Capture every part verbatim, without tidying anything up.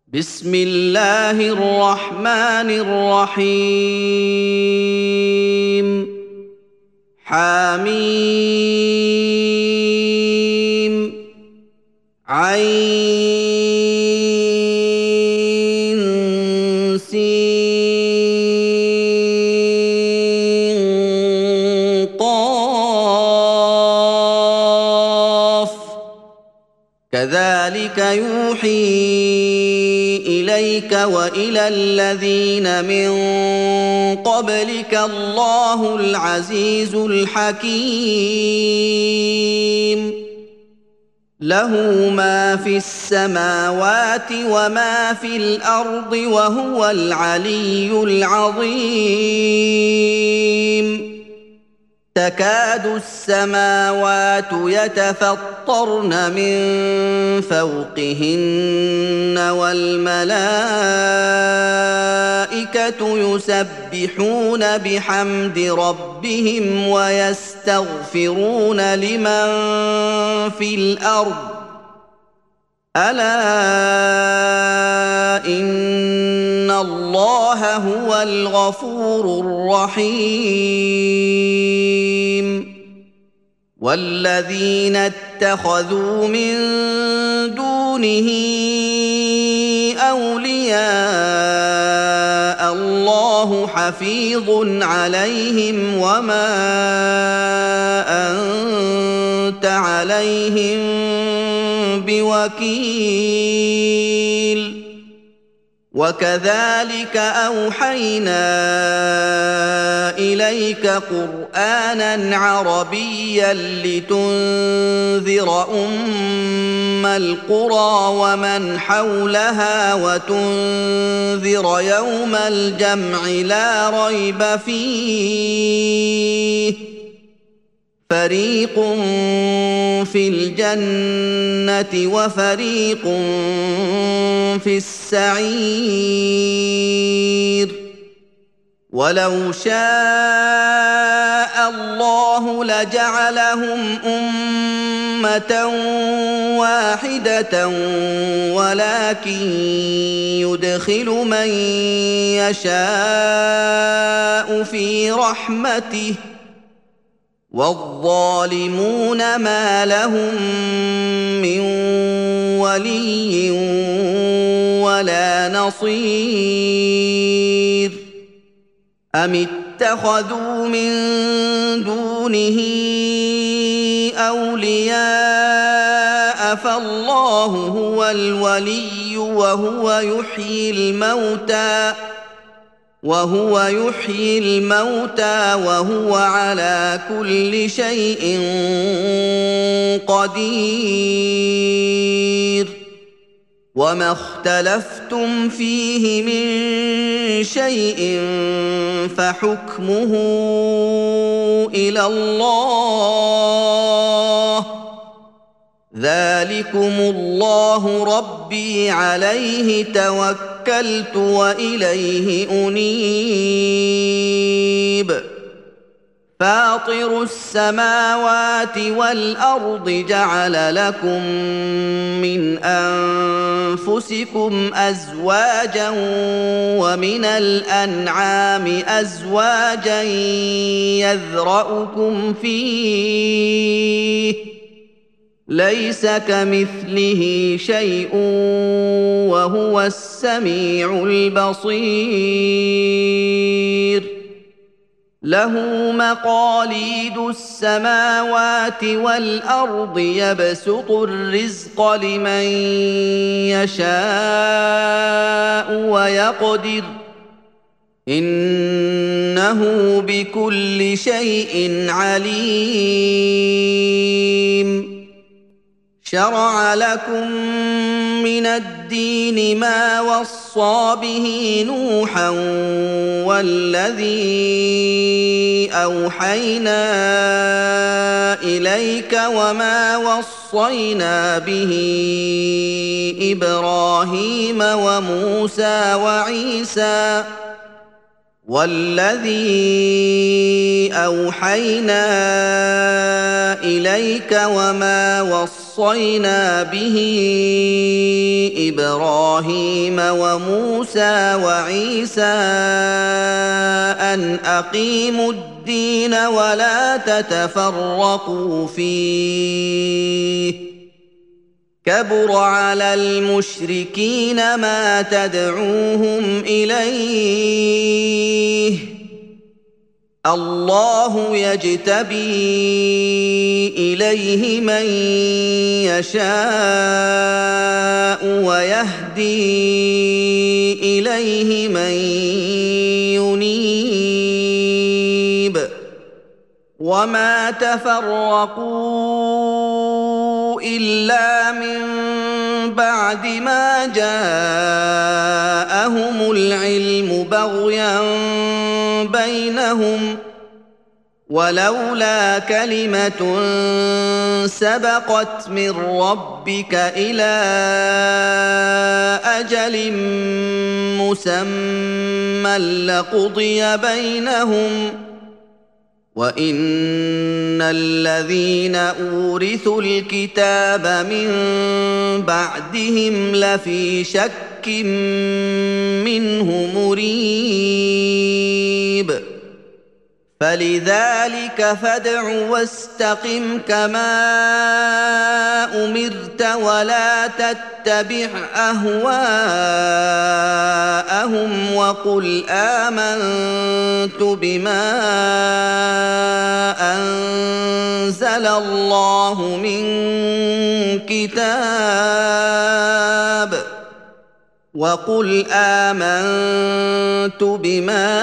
بسم الله الرحمن الرحيم حميم عين سين قاف كذلك يوحي إليك وإلى الذين من قبلك الله العزيز الحكيم له ما في السماوات وما في الأرض وهو العلي العظيم تكاد السماوات يتفطرن من فوقهن والملائكة يسبحون بحمد ربهم ويستغفرون لمن في الأرض ألا إن الله هو الغفور الرحيم والذين اتخذوا من دونه أولياء الله حفيظ عليهم وما أنت عليهم بوكيل وكذلك أوحينا إليك قرآناً عربياً لتنذر أم القرى ومن حولها وتنذر يوم الجمع لا ريب فيه فريق في الجنة وفريق في السعير ولو شاء الله لجعلهم أمة واحدة ولكن يدخل من يشاء في رحمته والظالمون ما لهم من ولي ولا نصير أم اتخذوا من دونه أولياء فالله هو الولي وهو يحيي الموتى وهو يحيي الموتى وهو على كل شيء قدير وما اختلفتم فيه من شيء فحكمه إلى الله ذلكم الله ربي عليه توكلت وإليه أنيب فاطر السماوات والأرض جعل لكم من أنفسكم أزواجا ومن الأنعام أزواجا يذرأكم فيه ليس كمثله شيء وهو السميع البصير له مقاليد السماوات والأرض يبسط الرزق لمن يشاء ويقدر إنه بكل شيء عليم شرع لكم من الدين ما وصى به نوحا والذي أوحينا إليك وما وصينا به إبراهيم وموسى وعيسى والذي أوحينا إليك وما وصينا وَصَّيْنَا بِهِ إِبْرَاهِيمَ وَمُوسَىٰ وَعِيسَىٰ أَنْ أَقِيمُوا الدِّينَ وَلَا تَتَفَرَّقُوا فِيهِ ۚ كَبُرَ عَلَى الْمُشْرِكِينَ مَا تَدْعُوهُمْ إِلَيْهِ ۚ اللَّهُ يَجْتَبِي إِلَيْهِ مَن يَشَاءُ وَيَهْدِي إِلَيْهِ مَن يُنِيبُ وَمَا تَفَرَّقُوا إِلَّا مِن بَعْدِ مَا جَاءَهُمُ الْعِلْمُ بَغْيًا بَيْنَهُمْ ۚ وَلَوْلَا كَلِمَةٌ سَبَقَتْ مِن رَّبِّكَ إِلَىٰ أَجَلٍ مُّسَمًّى لَّقُضِيَ بَيْنَهُمْ ۚ وَإِنَّ الَّذِينَ أُورِثُوا الْكِتَابَ مِن بَعْدِهِمْ لَفِي شَكٍّ مِّنْهُ مُرِيبٍ فَلِذَٰلِكَ فَادْعُ وَاسْتَقِمْ كَمَا أُمِرْتَ وَلَا تَتَّبِعْ أَهْوَاءَهُمْ وَقُلْ آمَنتُ بِمَا أَنزَلَ اللَّهُ مِن كِتَابٍ وَقُلْ آمَنتُ بِمَا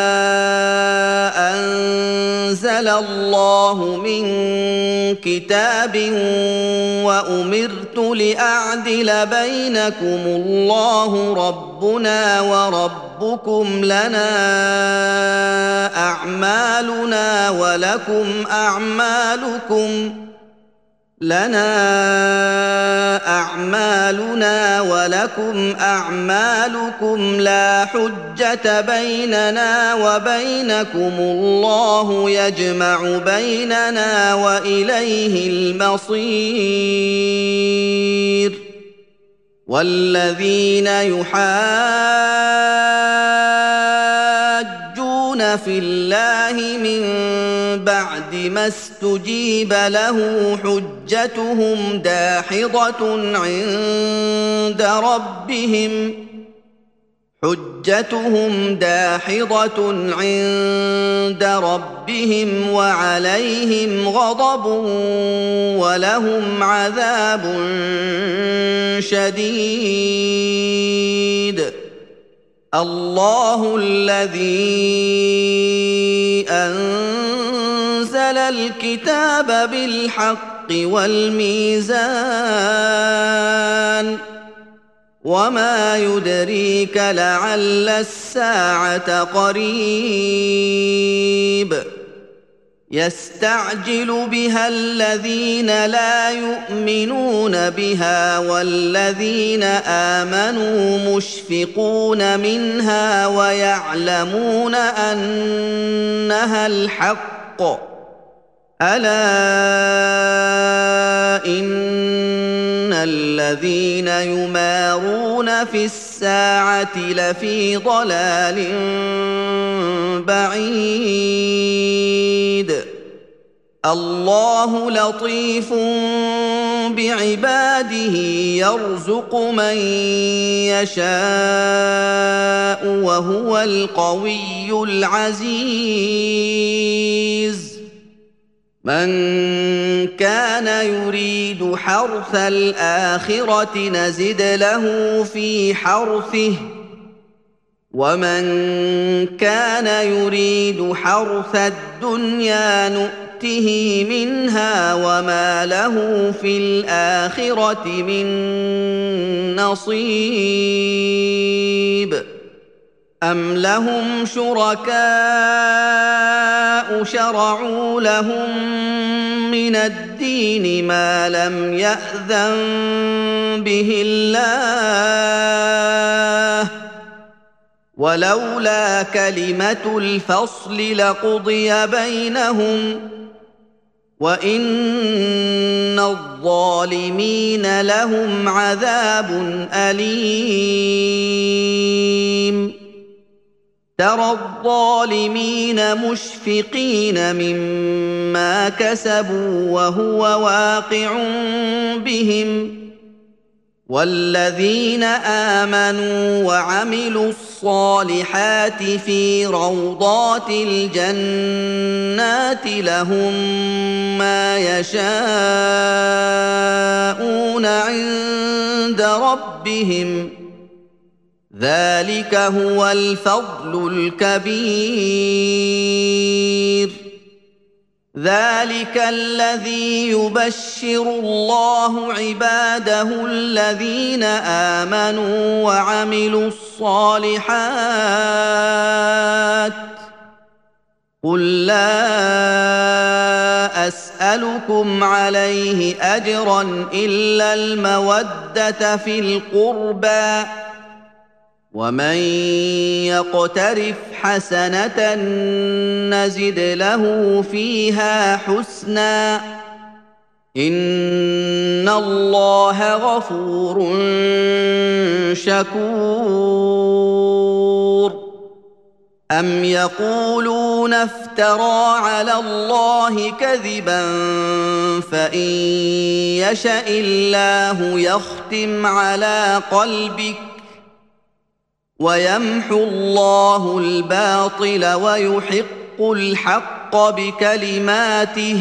أَنزَلَ اللَّهُ مِن كِتَابٍ وَأُمِرْتُ لِأَعْدِلَ بَيْنَكُمُ اللَّهُ رَبُّنَا وَرَبُّكُمْ لَنَا أَعْمَالُنَا وَلَكُمْ أَعْمَالُكُمْ لنا أعمالنا ولكم أعمالكم لا حجة بيننا وبينكم الله يجمع بيننا وإليه المصير والذين يحاجون في الله من بعد ما استجيب له حجتهم داحضة عند ربهم حجتهم داحضة عند ربهم وعليهم غضب ولهم عذاب شديد الله الذي أنزل الكتاب بالحق والميزان وما يدريك لعل الساعة قريب يستعجل بها الذين لا يؤمنون بها والذين آمنوا مشفقون منها ويعلمون أنها الحق ألا إن الذين يمارون في الساعة لفي ضلال بعيد الله لطيف بعباده يرزق من يشاء وهو القوي العزيز من كان يريد حرث الآخرة نزد له في حرثه ومن كان يريد حرث الدنيا نؤته منها وما له في الآخرة من نصيب أم لهم شركاء شرعوا لهم من الدين ما لم يأذن به الله ولولا كلمة الفصل لقضي بينهم وان الظالمين لهم عذاب اليم ترى الظالمين مشفقين مما كسبوا وهو واقع بهم والذين آمنوا وعملوا الصالحات في روضات الجنات لهم ما يشاءون عند ربهم ذلك هو الفضل الكبير ذلك الذي يبشر الله عباده الذين آمنوا وعملوا الصالحات قل لا أسألكم عليه أجرا إلا المودة في القربى ومن يقترف حسنة نزد له فيها حسنا إن الله غفور شكور أم يقولون افترى على الله كذبا فإن يشأ الله يختم على قلبك ويمحو الله الباطل ويحق الحق بكلماته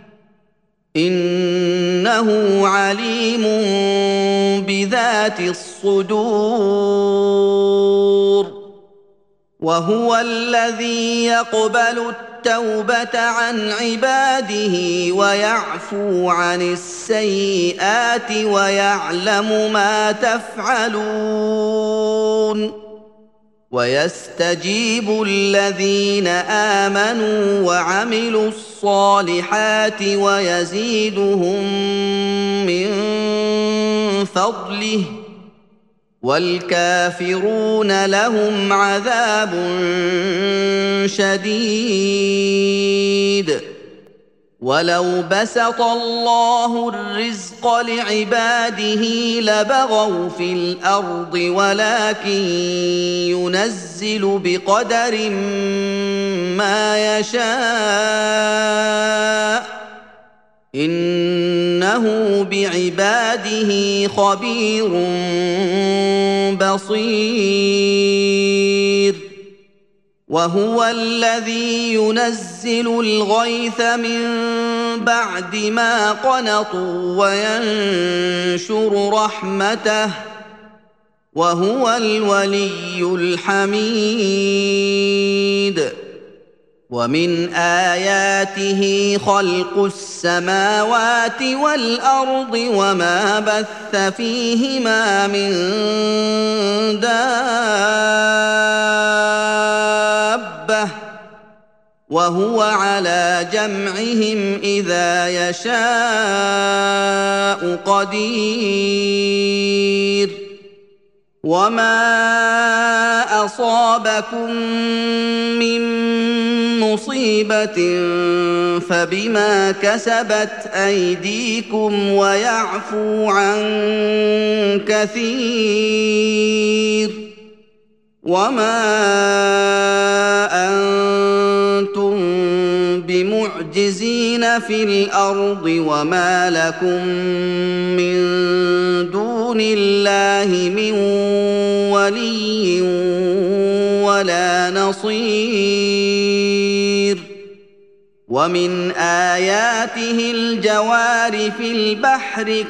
إنه عليم بذات الصدور وهو الذي يقبل التوبة عن عباده ويعفو عن السيئات ويعلم ما تفعلون ويستجيب الذين آمنوا وعملوا الصالحات ويزيدهم من فضله والكافرون لهم عذاب شديد ولو بسط الله الرزق لعباده لبغوا في الأرض ولكن ينزل بقدر ما يشاء إنه بعباده خبير بصير وهو الذي ينزل الغيث من بعد ما قنطوا وينشر رحمته وهو الولي الحميد ومن آياته خلق السماوات والأرض وما بث فيهما من دابة وهو على جمعهم إذا يشاء قدير وما أصابكم من مصيبة فبما كسبت أيديكم ويعفو عن كثير وما أنتم بمعجزين في الأرض وما لكم من دون الله من ولي ولا نصير ومن آياته الجوار في البحر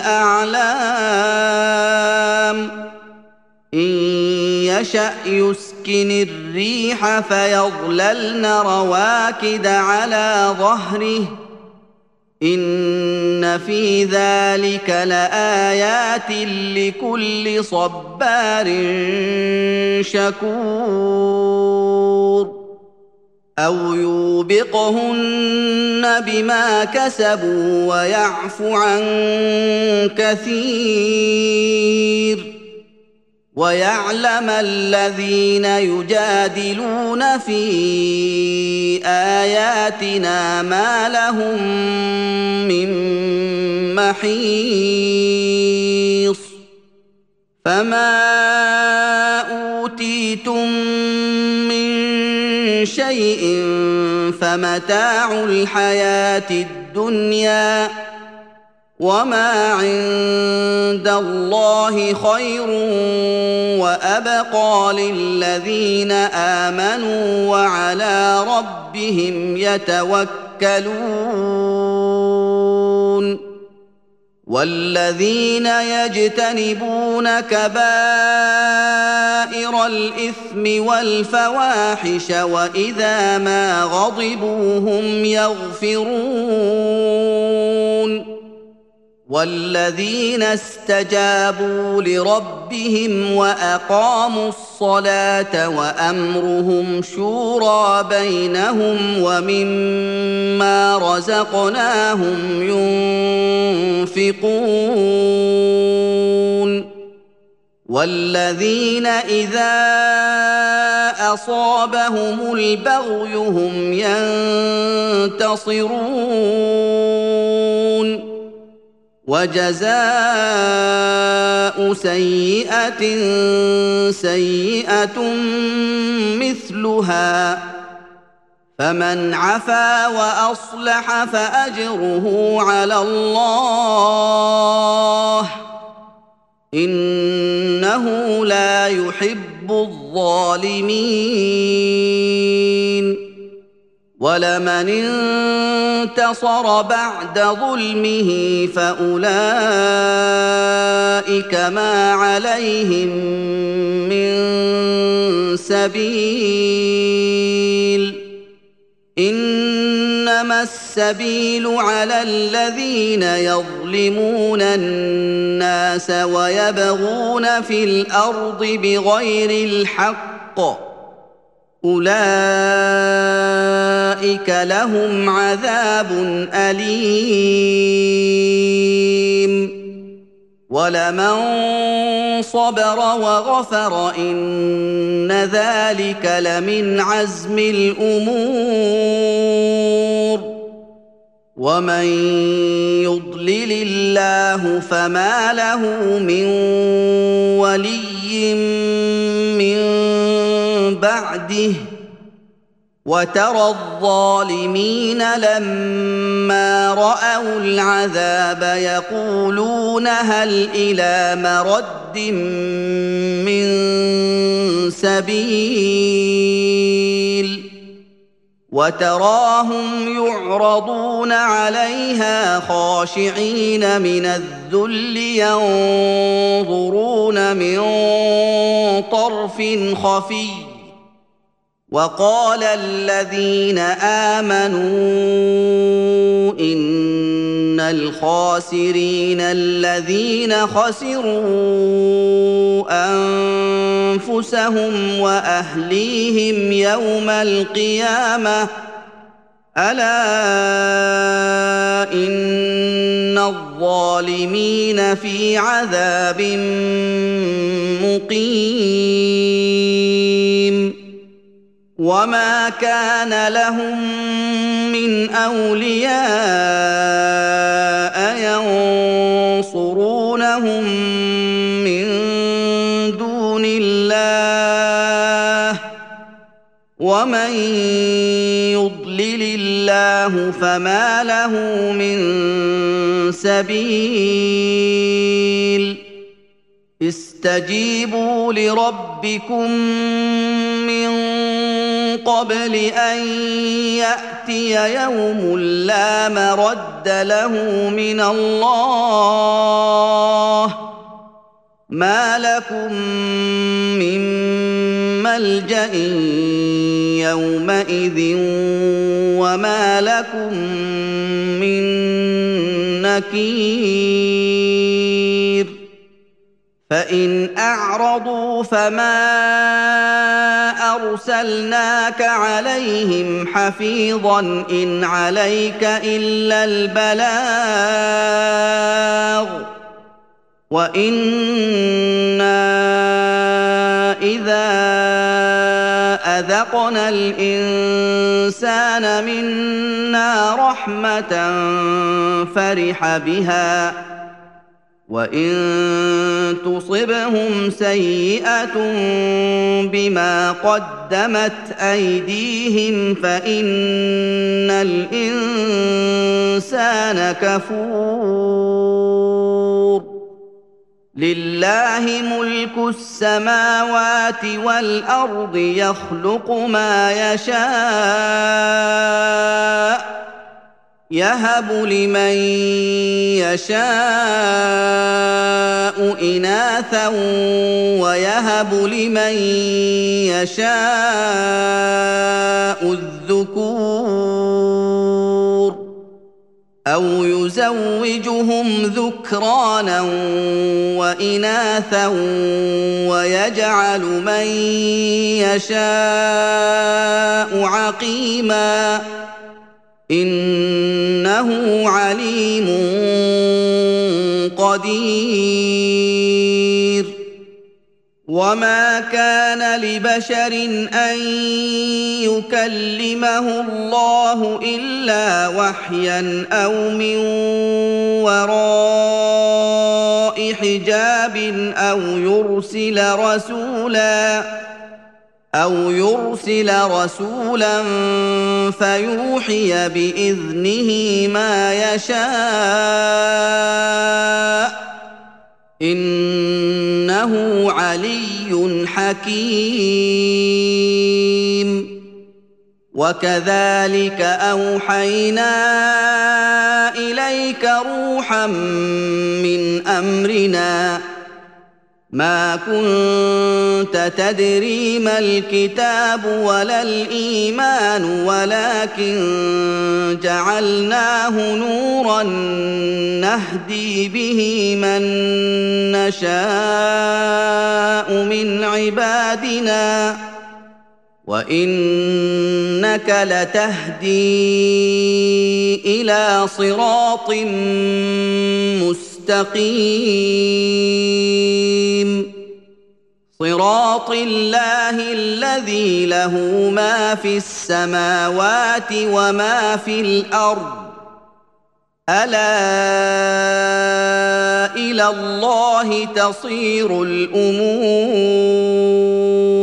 كالأعلام إن يشأ يسكن الريح فيظللن رواكد على ظهره إن في ذلك لآيات لكل صبار شكور أو يوبقهن بما كسبوا ويعفو عن كثير ويعلم الذين يجادلون في آياتنا ما لهم من محيص فما أوتيتم من شيء فمتاع الحياة الدنيا وما عند الله خير وأبقى للذين آمنوا وعلى ربهم يتوكلون والذين يجتنبون كبائر الإثم والفواحش وإذا ما غضبوا هم يغفرون والذين استجابوا لربهم وأقاموا الصلاة وأمرهم شورى بينهم ومما رزقناهم ينفقون والذين إذا أصابهم البغي هم ينتصرون وجزاء سيئة سيئة مثلها فمن عفا وأصلح فأجره على الله إنه لا يحب الظالمين ولمن انتصر بعد ظلمه فأولئك ما عليهم من سبيل إنما السبيل على الذين يظلمون الناس ويبغون في الأرض بغير الحق أولئك لهم عذاب أليم ولمن صبر وغفر إن ذلك لمن عزم الأمور ومن يضلل الله فما له من ولي من بعده وترى الظالمين لما رأوا العذاب يقولون هل إلى مرد من سبيل وتراهم يعرضون عليها خاشعين من الذل ينظرون من طرف خفي وقال الذين آمنوا إن الخاسرين الذين خسروا أنفسهم وأهليهم يوم القيامة ألا إن الظالمين في عذاب مقيم وما كان لهم من أولياء ينصرونهم من دون الله ومن يضلل الله فما له من سبيل استجيبوا لربكم من قبل أن يأتي يوم لا مرد له من الله ما لكم من ملجأ يومئذ وما لكم من نكير فإن أعرضوا فما أرسلناك عليهم حفيظا إن عليك إلا البلاغ. البلاغ، وإنا إليكم لمرسلون. إِذَا أَذَقْنَا الْإِنسَانَ مِنَّا رَحْمَةً فَرِحَ بِهَا وَإِن تُصِبْهُمْ سَيِّئَةٌ بِمَا قَدَّمَتْ أَيْدِيهِمْ فَإِنَّ الْإِنسَانَ كَفُورٌ لِلَّهِ مُلْكُ السَّمَاوَاتِ وَالْأَرْضِ يَخْلُقُ مَا يَشَاءُ يَهَبُ لِمَن يَشَاءُ إِنَاثًا وَيَهَبُ لِمَن يَشَاءُ الذُّكُورَ أَوْ يُزَوِّجُهُمْ ذُكْرَانًا وَإِنَاثًا وَيَجْعَلُ مَن يَشَاءُ عَقِيمًا إِنَّهُ عَلِيمٌ قَدِيرٌ وَمَا كَانَ لِبَشَرٍ أَن يُكَلِّمَهُ اللَّهُ إِلَّا وَحْيًا أَوْ مِن وَرَاءِ حِجَابٍ أَوْ يُرْسِلَ رَسُولًا أَوْ يُرْسِلَ رَسُولًا فَيُوحِيَ بِإِذْنِهِ مَا يَشَاءُ إِنَّهُ عَلِيٌّ حَكِيمٌ وَكَذَلِكَ أَوْحَيْنَا إِلَيْكَ رُوحًا مِّنْ أَمْرِنَا مَا كُنتَ تَدْرِي مَا الْكِتَابُ وَلَا الْإِيمَانُ وَلَٰكِن جَعَلْنَاهُ نُورًا نَّهْدِي بِهِ مَن نَّشَاءُ مِنْ عِبَادِنَا ۚ وَإِنَّكَ لَتَهْدِي إِلَىٰ صِرَاطٍ مُّسْتَقِيمٍ صِرَاطِ اللَّهِ الَّذِي لَهُ مَا فِي السَّمَاوَاتِ وَمَا فِي الْأَرْضِ أَلَا إِلَى اللَّهِ تَصِيرُ الْأُمُورُ